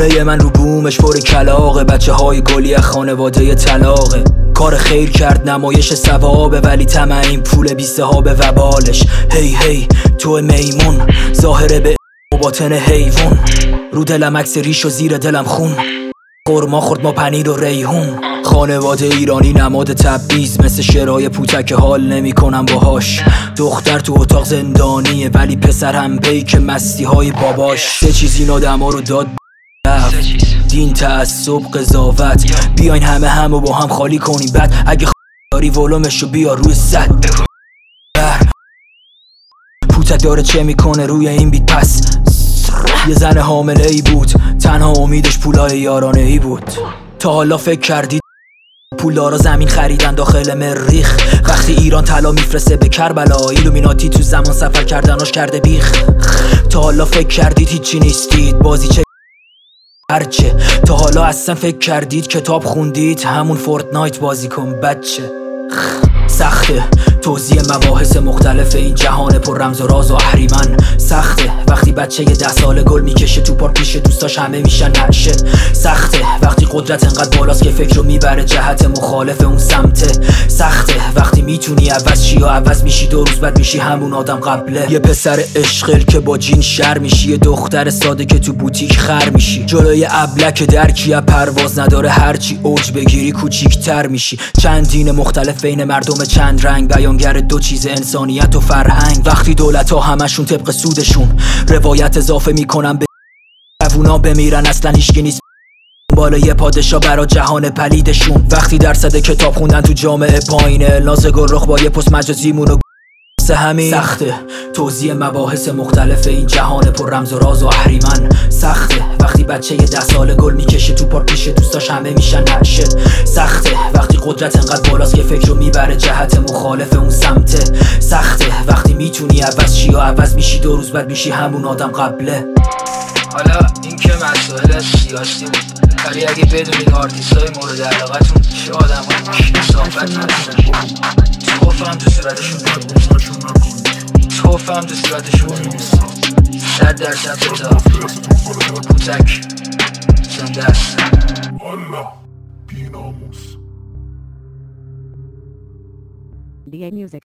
خونه من رو بومش پر کلاغه، بچه های گلی از خانواده طلاقه. کار خیر کرد نمایش ثوابه، ولی طمع این پول بیسته ها به وبالش. هی هی تو میمون ظاهره به باطن حیوان، رو دلم عکس ریش و زیر دلم خون، قرما خورد ما پنیر و ریحون. خانواده ایرانی نماد تبعیض، مثل شرای پوتک حال نمی کنم باهاش. دختر تو اتاق زندانیه ولی پسر هم پیک مستی های باباش. سه چیز این آدما رو داد دین، تعصب، قضاوت. بیاین همه با هم خالی کنیم بعد اگه داری ولومشو بیا روی صد. پوتک داره چه میکنه روی این بیت؟ پس یه زن حامله ای بود، تنها امیدش پولای یارانه ای بود. تا حالا فکر کردید پولدارا زمین خریدن داخل مریخ؟ وقتی ایران طلا میفرسته به کربلا، ایلومیناتی تو زمان سفر کردناش کرده بیخ. تا حالا فکر کردید هیچی نیستید، بازی چه هرچه. تا حالا اصلا فکر کردید کتاب خوندید؟ همون فورتنایت بازی کن بچه. سخته توزیع مباحث مختلف این جهان پر رمز و راز و اهریمن. سخته وقتی بچه 10 ساله گل میکشه تو پارک پیش دوستاش همه میشن نعشه. سخته وقتی قدرت انقدر بالاست که فکر رو میبره جهت مخالف اون سمته. سخته وقتی میتونی عوض شی یا عوض میشی 2 روز بعد میشی همون آدم قبله. یه پسر عشقل که با جین شر میشی، یه دختر ساده که تو بوتیک خر میشی. جلوی ابلک درکی پرواز نداره، هرچی اوج بگیری کوچیک‌تر میشی. چند دین مختلف بین مردم چند رنگ، بیانگر 2 چیز انسانیت و فرهنگ. وقتی دولت‌ها همشون طبق سودشون روایت اضافه میکنن به جوونا بمیرن، اصلا هیچکی نیست بالا یه پادشاه برا جهان پلیدشون. وقتی درصد کتاب خوندن تو جامعه پایینه، ناز گلرخ با یه پست مجازیمونو همین. سخته توزیع مباحث مختلف این جهان پر رمز و راز و اهریمن. سخته وقتی بچه 10 ساله گل میکشه تو پارک پیش دوستاش همه میشن نعشه. سخته وقتی قدرت انقدر بالاست که فکر رو میبره جهت مخالف اون سمته. سخته وقتی میتونی عوض شی یا عوض میشی 2 روز بعد میشی همون آدم قبله. حالا این که مسائل سیاسی بود، ولی اگه بدونید آرتیستای مورد علاقتون چه آدمای کثافت هستن، توفم تو صورتشون توفم تو صورتشون 100% بتا پوتک زنده است. الله بیناموس. DA Music.